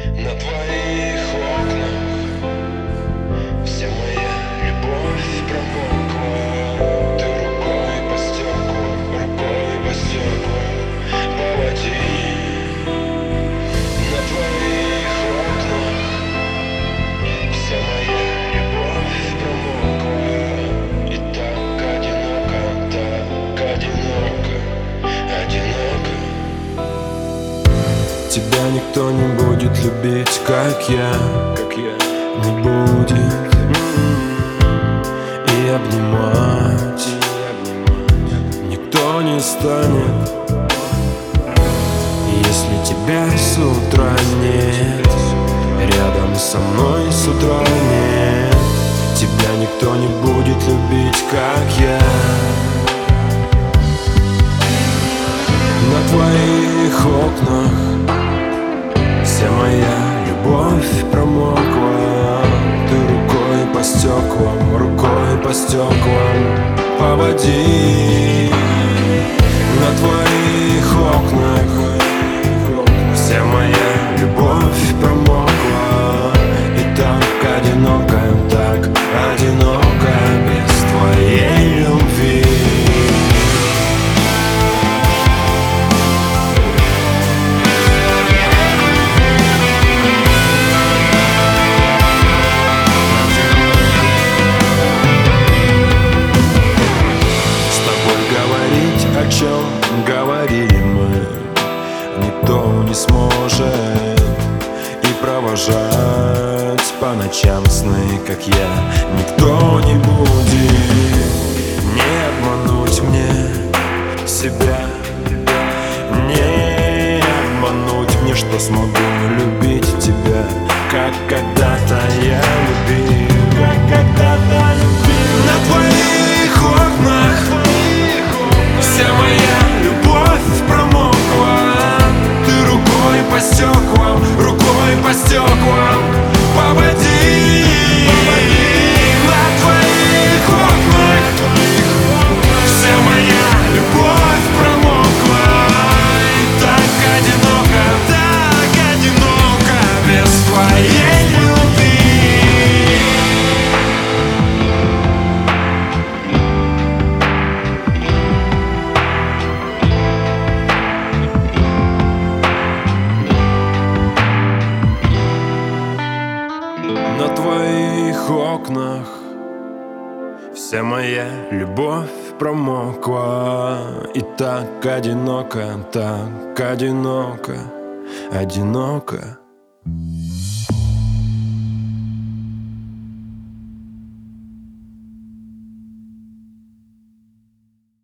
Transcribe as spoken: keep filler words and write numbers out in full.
На твоих окнах вся моя любовь промокла. Ты рукой по стеклу, рукой по стеклу поводи. На твоих окнах вся моя любовь промокла. И так одиноко, так одиноко, одиноко. Тебя никто не будет любить, как я, как я. Не будет и обнимать никто не станет. Если тебя с утра нет, рядом со мной с утра нет, тебя никто не будет любить, как я. На твоих окнах вся моя любовь промокла. Ты рукой по стеклам, рукой по стеклам поводи. На твоих окнах вся моя любовь промокла. И так одиноко, так одиноко без твоей любви. О чем говорили мы, никто не сможет и провожать по ночам сны, как я, никто не будет. Не обмануть мне себя, не обмануть мне, что смогу любить тебя, как когда-то я любил, как когда-то любил. На твоих окнах вся моя любовь промокла. Ты рукой по стеклам, рукой по стеклам поводи. На твоих окнах вся моя любовь промокла. И так одиноко, так одиноко без твоей любви. На твоих окнах вся моя любовь промокла. И так одиноко, так одиноко, одиноко.